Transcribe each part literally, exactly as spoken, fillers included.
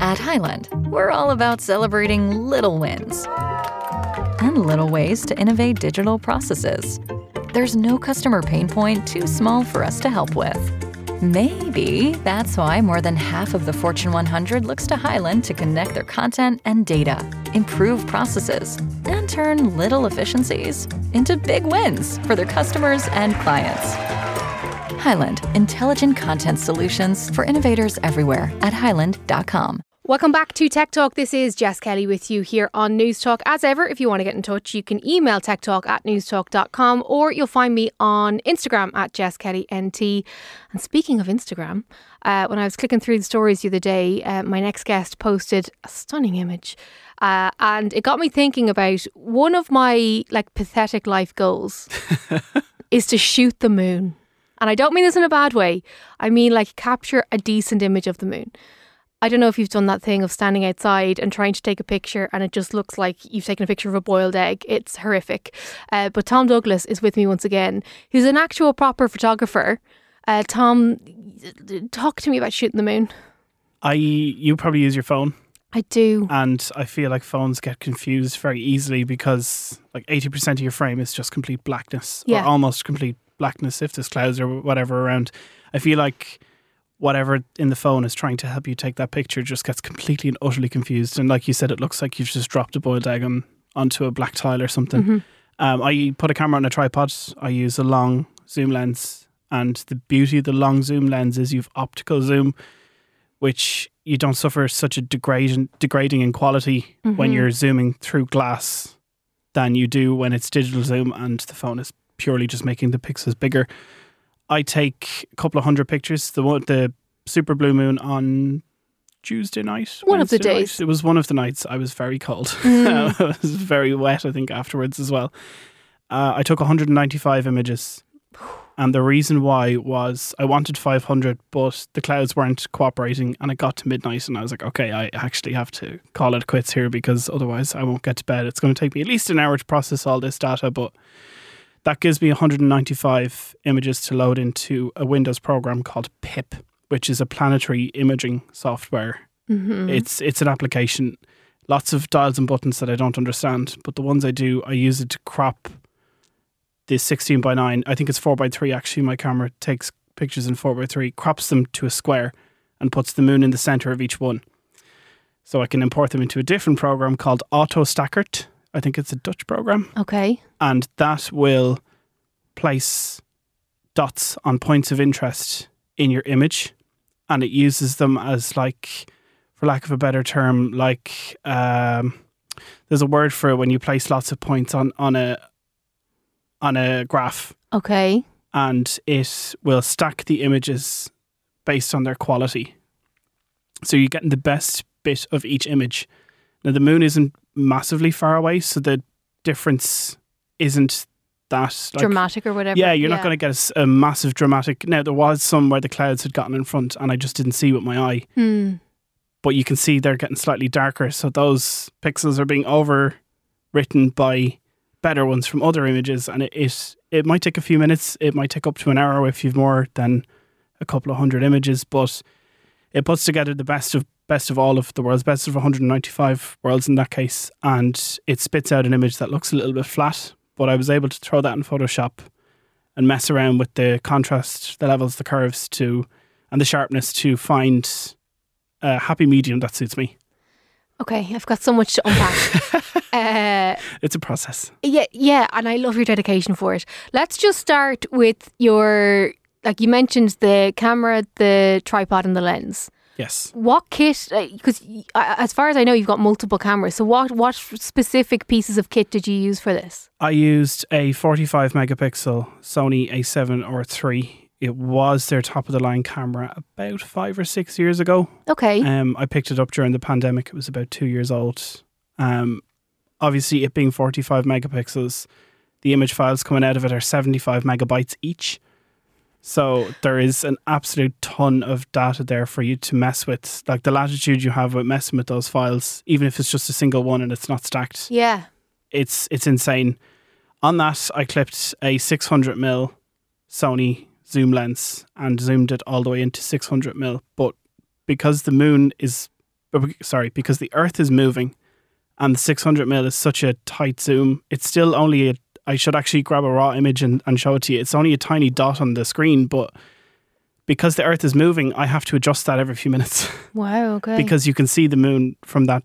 At Highland, we're all about celebrating little wins and little ways to innovate digital processes. There's no customer pain point too small for us to help with. Maybe that's why more than half of the Fortune one hundred looks to Highland to connect their content and data, improve processes, and turn little efficiencies into big wins for their customers and clients. Highland, intelligent content solutions for innovators everywhere at highland dot com. Welcome back to Tech Talk. This is Jess Kelly with you here on News Talk. As ever, if you want to get in touch, you can email techtalk at newstalk dot com or you'll find me on Instagram at Jess Kelly N T. And speaking of Instagram, uh, when I was clicking through the stories the other day, uh, my next guest posted a stunning image. Uh, and it got me thinking about one of my like pathetic life goals is to shoot the moon. And I don't mean this in a bad way. I mean like capture a decent image of the moon. I don't know if you've done that thing of standing outside and trying to take a picture and it just looks like you've taken a picture of a boiled egg. It's horrific. Uh, but Tom Douglas is with me once again, who's an actual proper photographer. Uh, Tom, talk to me about shooting the moon. I You probably use your phone. I do. And I feel like phones get confused very easily because like eighty percent of your frame is just complete blackness yeah. or almost complete blackness if there's clouds or whatever around. I feel like whatever in the phone is trying to help you take that picture just gets completely and utterly confused. And like you said, it looks like you've just dropped a boiled egg on, onto a black tile or something. Mm-hmm. Um, I put a camera on a tripod. I use a long zoom lens. And the beauty of the long zoom lens is you've optical zoom, which you don't suffer such a degrading, degrading in quality mm-hmm. when you're zooming through glass than you do when it's digital zoom and the phone is purely just making the pixels bigger. I take a couple of hundred pictures. The one, the super blue moon on Tuesday night. One Wednesday of the days. Night. It was one of the nights. I was very cold. Mm. It was very wet, I think, afterwards as well. Uh, I took one hundred ninety-five images. And the reason why was I wanted five hundred, but the clouds weren't cooperating. And it got to midnight and I was like, okay, I actually have to call it quits here because otherwise I won't get to bed. It's going to take me at least an hour to process all this data, but that gives me one hundred ninety-five images to load into a Windows program called Pip, which is a planetary imaging software. Mm-hmm. It's it's an application, lots of dials and buttons that I don't understand, but the ones I do, I use it to crop the sixteen by nine. I think it's four by three actually. My camera takes pictures in four by three, crops them to a square and puts the moon in the center of each one. So I can import them into a different program called AutoStackert. I think it's a Dutch program. Okay. And that will place dots on points of interest in your image. And it uses them as like, for lack of a better term, like um, there's a word for it when you place lots of points on, on a on a graph. Okay. And it will stack the images based on their quality. So you're getting the best bit of each image. Now the moon isn't massively far away, so the difference isn't that like, dramatic or whatever. Yeah, you're yeah. not going to get a, a massive dramatic. Now there was some where the clouds had gotten in front and I just didn't see with my eye. Hmm. But you can see they're getting slightly darker, so those pixels are being overwritten by better ones from other images, and it, it it might take a few minutes, it might take up to an hour if you've more than a couple of hundred images, but it puts together the best of best of all of the worlds, best of one hundred ninety-five worlds in that case, and it spits out an image that looks a little bit flat, but I was able to throw that in Photoshop and mess around with the contrast, the levels, the curves to, and the sharpness to find a happy medium that suits me. Okay, I've got so much to unpack. uh, it's a process. Yeah, yeah, and I love your dedication for it. Let's just start with your, like you mentioned, the camera, the tripod and the lens. Yes. What kit, because uh, as far as I know, you've got multiple cameras. So what, what specific pieces of kit did you use for this? I used a forty-five megapixel Sony A seven R three. It was their top of the line camera about five or six years ago. Okay. Um, I picked it up during the pandemic. It was about two years old. Um, obviously, it being forty-five megapixels, the image files coming out of it are seventy-five megabytes each. So there is an absolute ton of data there for you to mess with. Like the latitude you have with messing with those files, even if it's just a single one and it's not stacked. Yeah. It's it's insane. On that, I clipped a six hundred millimeter Sony zoom lens and zoomed it all the way into six hundred millimeter. But because the moon is but sorry, because the Earth is moving and the six hundred mil is such a tight zoom, it's still only a, I should actually grab a raw image and, and show it to you. It's only a tiny dot on the screen, but because the Earth is moving, I have to adjust that every few minutes. Wow, okay. Because you can see the moon from that.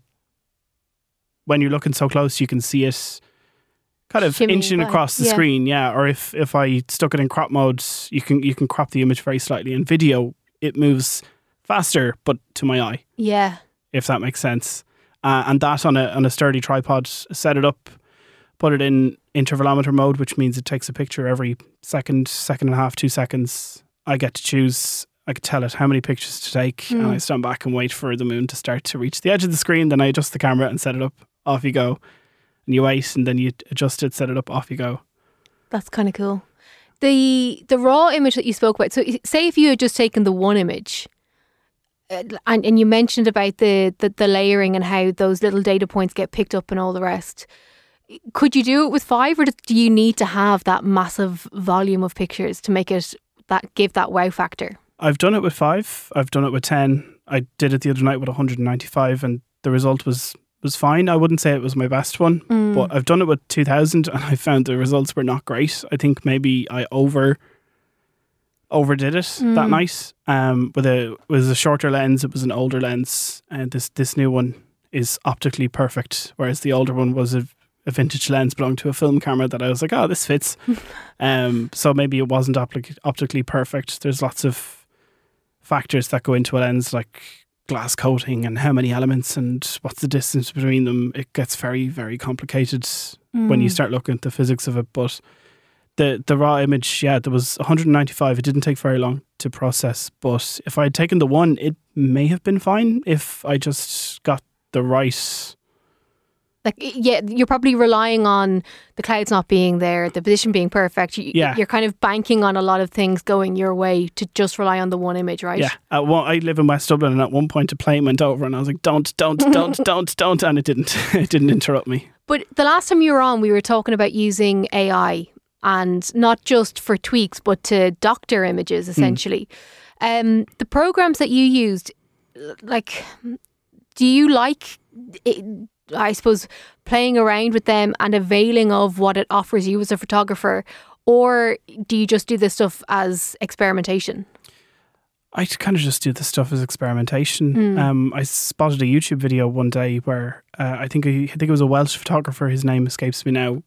When you're looking so close, you can see it kind of Shimmying inching by. across the Yeah. screen. Yeah. Or if, if I stuck it in crop mode, you can you can crop the image very slightly. In video, it moves faster, but to my eye, Yeah. if that makes sense. Uh, and that on a on a sturdy tripod, set it up, put it in intervalometer mode, which means it takes a picture every second, second and a half, two seconds. I get to choose, I could tell it how many pictures to take, Mm. and I stand back and wait for the moon to start to reach the edge of the screen. Then I adjust the camera and set it up. Off you go. And you wait, and then you adjust it, set it up, off you go. That's kind of cool. The the raw image that you spoke about, so say if you had just taken the one image, uh, and, and you mentioned about the, the, the layering and how those little data points get picked up and all the rest, could you do it with five, or do you need to have that massive volume of pictures to make it, that give that wow factor? I've done it with five. I've done it with ten. I did it the other night with one hundred ninety-five, and the result was was fine. I wouldn't say it was my best one, Mm. but I've done it with two thousand, and I found the results were not great. I think maybe I over overdid it Mm. that night. Um, with a was a shorter lens. It was an older lens, and this this new one is optically perfect, whereas the older one was a, a vintage lens belonging to a film camera that I was like, oh, this fits. um, so maybe it wasn't optic- optically perfect. There's lots of factors that go into a lens, like glass coating and how many elements and what's the distance between them. It gets very, very complicated Mm. when you start looking at the physics of it. But the the raw image, yeah, there was one hundred ninety-five. It didn't take very long to process. But if I had taken the one, it may have been fine if I just got the right. Like, yeah, you're probably relying on the clouds not being there, the position being perfect. You, Yeah. You're kind of banking on a lot of things going your way to just rely on the one image, right? Yeah, at one, I live in West Dublin, and at one point a plane went over, and I was like, "Don't, don't, don't, don't, don't," and it didn't. It didn't interrupt me. But the last time you were on, we were talking about using A I, and not just for tweaks, but to doctor images, essentially. Um, the programs that you used, like, do you like, it, I suppose, playing around with them and availing of what it offers you as a photographer? Or do you just do this stuff as experimentation? I kind of just do this stuff as experimentation. Mm. Um, I spotted a YouTube video one day where uh, I think I think it was a Welsh photographer. His name escapes me now.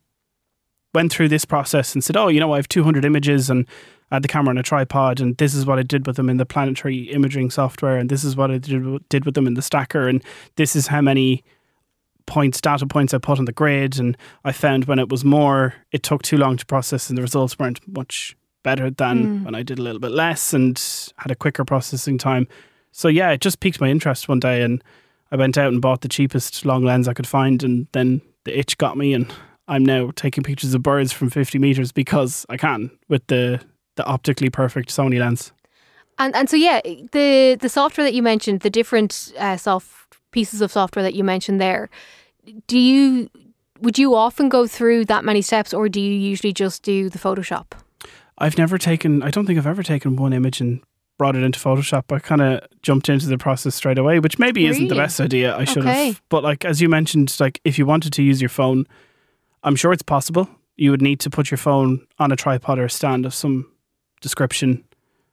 Went through this process and said, "Oh, you know, I have two hundred images and I had the camera on a tripod, and this is what I did with them in the planetary imaging software, and this is what I did did with them in the stacker, and this is how many points, data points I put on the grid." And I found when it was more, it took too long to process, and the results weren't much better than Mm. when I did a little bit less and had a quicker processing time. So yeah, it just piqued my interest one day, and I went out and bought the cheapest long lens I could find, and then the itch got me, and I'm now taking pictures of birds from fifty meters because I can with the the optically perfect Sony lens. And and so yeah, the the software that you mentioned, the different uh, soft pieces of software that you mentioned there, do you would you often go through that many steps, or do you usually just do the Photoshop? I've never taken, I don't think I've ever taken one image and brought it into Photoshop. I kind of jumped into the process straight away, which maybe isn't the Really? best idea. I should Okay. have. But like, as you mentioned, like if you wanted to use your phone, I'm sure it's possible. You would need to put your phone on a tripod or a stand of some description.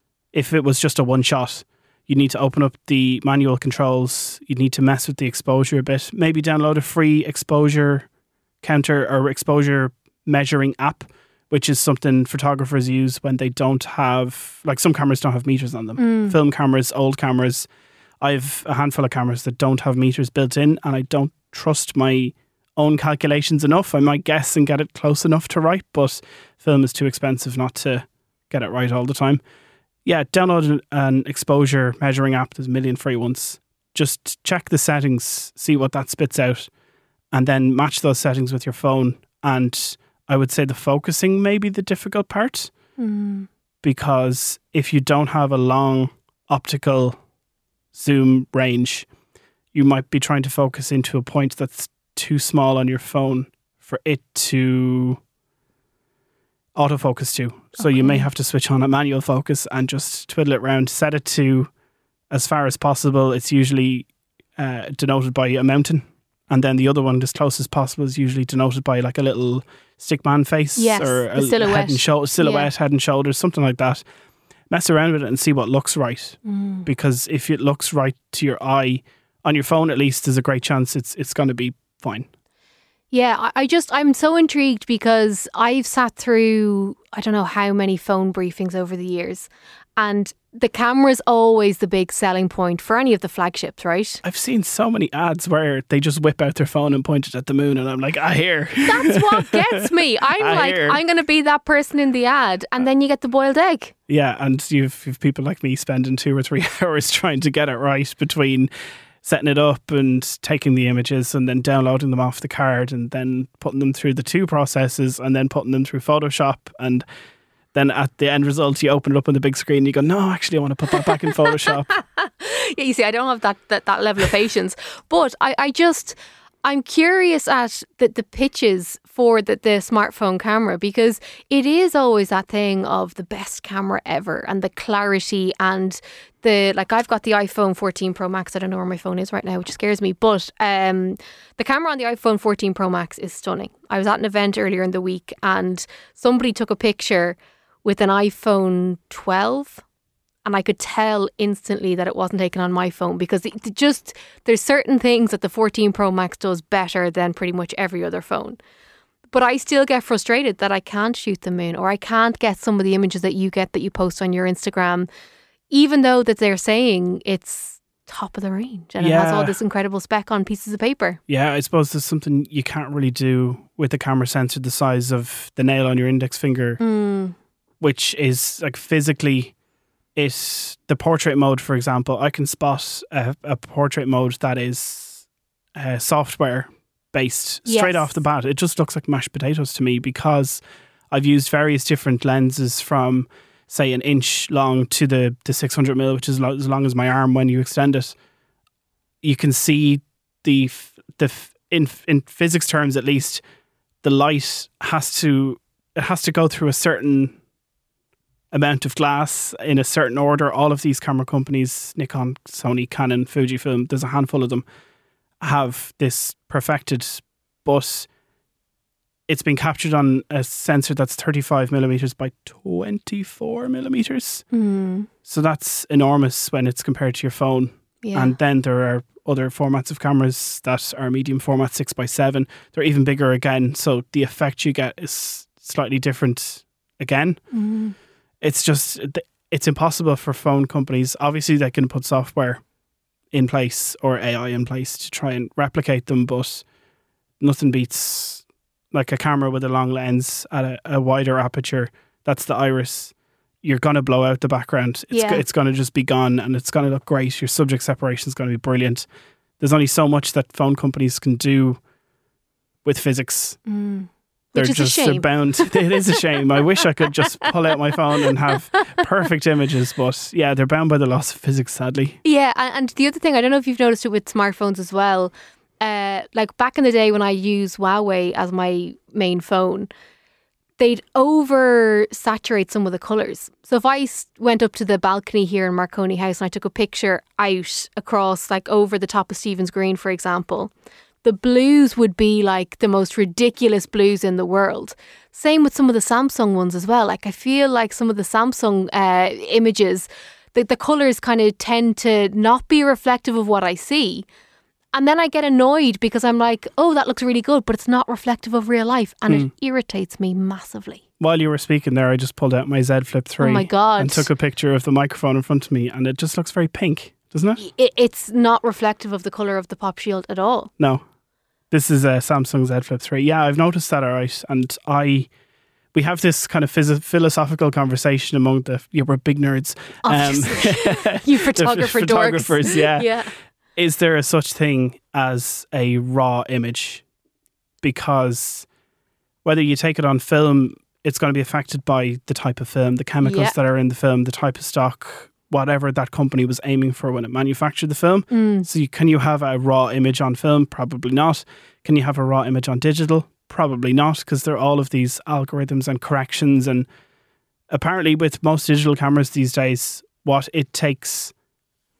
If it was just a one shot, you need to open up the manual controls. You need to mess with the exposure a bit. Maybe download a free exposure counter or exposure measuring app, which is something photographers use when they don't have, like some cameras don't have meters on them. Mm. Film cameras, old cameras. I have a handful of cameras that don't have meters built in, and I don't trust my own calculations enough. I might guess and get it close enough to right, but film is too expensive not to get it right all the time. Yeah, download an, an exposure measuring app. There's a million free ones. Just check the settings, see what that spits out, and then match those settings with your phone. And I would say the focusing may be the difficult part, Mm. because if you don't have a long optical zoom range, you might be trying to focus into a point that's too small on your phone for it to autofocus to. So you may Okay. have to switch on a manual focus and just twiddle it around, set it to as far as possible. It's usually uh, denoted by a mountain. And then the other one, as close as possible, is usually denoted by like a little stickman face Yes, or the a silhouette. head and sho- silhouette, Yeah. head and shoulders, something like that. Mess around with it and see what looks right. Mm. Because if it looks right to your eye, on your phone at least, there's a great chance it's it's going to be fine. Yeah, I I just, I'm so intrigued because I've sat through, I don't know how many phone briefings over the years. And the camera's always the big selling point for any of the flagships, right? I've seen so many ads where they just whip out their phone and point it at the moon, and I'm like, I hear. That's what gets me. I'm I like, hear. I'm going to be that person in the ad. And then you get the boiled egg. Yeah, and you've, you've people like me spending two or three hours trying to get it right between setting it up and taking the images and then downloading them off the card and then putting them through the two processes and then putting them through Photoshop. And then at the end result, you open it up on the big screen and you go, no, actually, I want to put that back in Photoshop. Yeah, you see, I don't have that that, that level of patience. But I, I just, I'm curious at the, the pitches for the, the smartphone camera, because it is always that thing of the best camera ever and the clarity and the, like, I've got the iPhone fourteen Pro Max. I don't know where my phone is right now, which scares me. But um, the camera on the iPhone fourteen Pro Max is stunning. I was at an event earlier in the week and somebody took a picture with an iPhone twelve. And I could tell instantly that it wasn't taken on my phone, because it it just, there's certain things that the fourteen Pro Max does better than pretty much every other phone. But I still get frustrated that I can't shoot them in, or I can't get some of the images that you get that you post on your Instagram, even though that they're saying it's top of the range and it has all Yeah. this incredible spec on pieces of paper. Yeah, I suppose there's something you can't really do with the camera sensor the size of the nail on your index finger, Mm. which is like physically, it, the portrait mode, for example, I can spot a, a portrait mode that is uh, software based straight Yes. off the bat. It just looks like mashed potatoes to me, because I've used various different lenses from, say, an inch long to the, the six hundred mil, which is lo- as long as my arm when you extend it. You can see the, f- the f- in, in physics terms at least, the light has to, it has to go through a certain amount of glass in a certain order. All of these camera companies, Nikon, Sony, Canon, Fujifilm, there's a handful of them, have this perfected, but it's been captured on a sensor that's thirty-five millimeters by twenty-four millimeters. Mm. So that's enormous when it's compared to your phone. Yeah. And then there are other formats of cameras that are medium format, six by seven. They're even bigger again. So the effect you get is slightly different again. Mm. It's just, it's impossible for phone companies. Obviously, they can put software in place or A I in place to try and replicate them, but nothing beats like a camera with a long lens at a, a wider aperture. That's the iris. You're going to blow out the background. It's, Yeah. go- it's going to just be gone and it's going to look great. Your subject separation is going to be brilliant. There's only so much that phone companies can do with physics. Mm. They're Which is a just they're shame. bound. It is a shame. I wish I could just pull out my phone and have perfect images, but yeah, they're bound by the laws of physics, sadly. Yeah, and, and the other thing, I don't know if you've noticed it with smartphones as well. Uh, like back in the day when I used Huawei as my main phone, they'd over saturate some of the colours. So if I s- went up to the balcony here in Marconi House and I took a picture out across, like over the top of Stephen's Green, for example, the blues would be like the most ridiculous blues in the world. Same with some of the Samsung ones as well. Like I feel like some of the Samsung uh, images, the, the colours kind of tend to not be reflective of what I see. And then I get annoyed because I'm like, oh, that looks really good, but it's not reflective of real life. And it irritates me massively. While you were speaking there, I just pulled out my Z Flip three Oh my God. and took a picture of the microphone in front of me, and it just looks very pink, doesn't it? It, it's not reflective of the colour of the pop shield at all. No. This is a Samsung Z Flip three. Yeah, I've noticed that, all right. And I, we have this kind of phys- philosophical conversation among the, yeah, we're big nerds. Obviously. You the photographer dorks. photographers, yeah. Yeah. Is there a such thing as a raw image? Because whether you take it on film, it's going to be affected by the type of film, the chemicals Yeah. that are in the film, the type of stock, whatever that company was aiming for when it manufactured the film. Mm. So you, can you have a raw image on film? Probably not. Can you have a raw image on digital? Probably not, because there are all of these algorithms and corrections. And apparently with most digital cameras these days, what it takes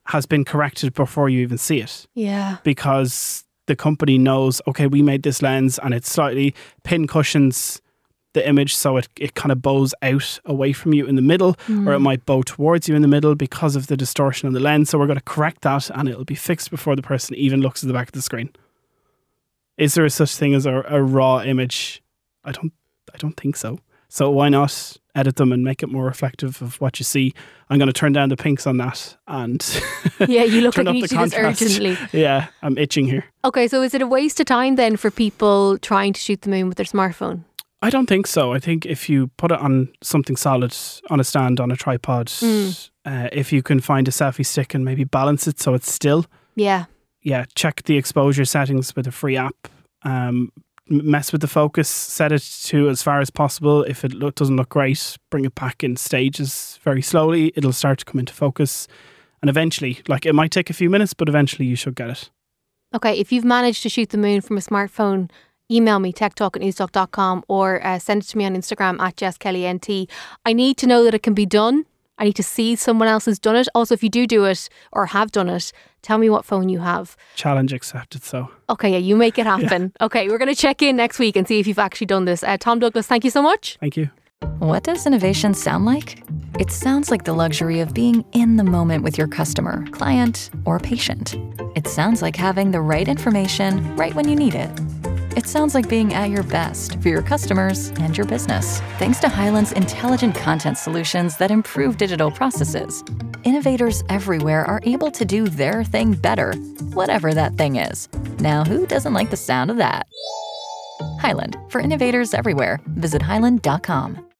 has been corrected before you even see it. Yeah. Because the company knows, okay, we made this lens and it slightly pin cushions the image so it, it kind of bows out away from you in the middle, mm. or it might bow towards you in the middle because of the distortion of the lens. So we're going to correct that and it'll be fixed before the person even looks at the back of the screen. Is there a such thing as a, a raw image? I don't I don't think so. So why not edit them and make it more reflective of what you see? I'm going to turn down the pinks on that and yeah, you look turn like up you need the to do this contrast. urgently. Yeah, I'm itching here. Okay, so is it a waste of time then for people trying to shoot the moon with their smartphone? I don't think so. I think if you put it on something solid, on a stand, on a tripod, mm. uh, if you can find a selfie stick and maybe balance it so it's still. Yeah. Yeah, check the exposure settings with a free app. Um, mess with the focus, set it to as far as possible. If it look, doesn't look great, bring it back in stages very slowly. It'll start to come into focus. And eventually, like it might take a few minutes, but eventually you should get it. Okay, if you've managed to shoot the moon from a smartphone, email me, techtalk at newstalk dot com, or uh, send it to me on Instagram at Jess Kelly N T. I need to know that it can be done. I need to see someone else has done it. Also, if you do do it or have done it, tell me what phone you have. Challenge accepted, so. Okay, yeah, you make it happen. Yeah. Okay, we're going to check in next week and see if you've actually done this. Uh, Tom Douglas, thank you so much. Thank you. What does innovation sound like? It sounds like the luxury of being in the moment with your customer, client, or patient. It sounds like having the right information right when you need it. It sounds like being at your best for your customers and your business. Thanks to Hyland's intelligent content solutions that improve digital processes, innovators everywhere are able to do their thing better, whatever that thing is. Now, who doesn't like the sound of that? Hyland, for innovators everywhere. Visit hyland dot com.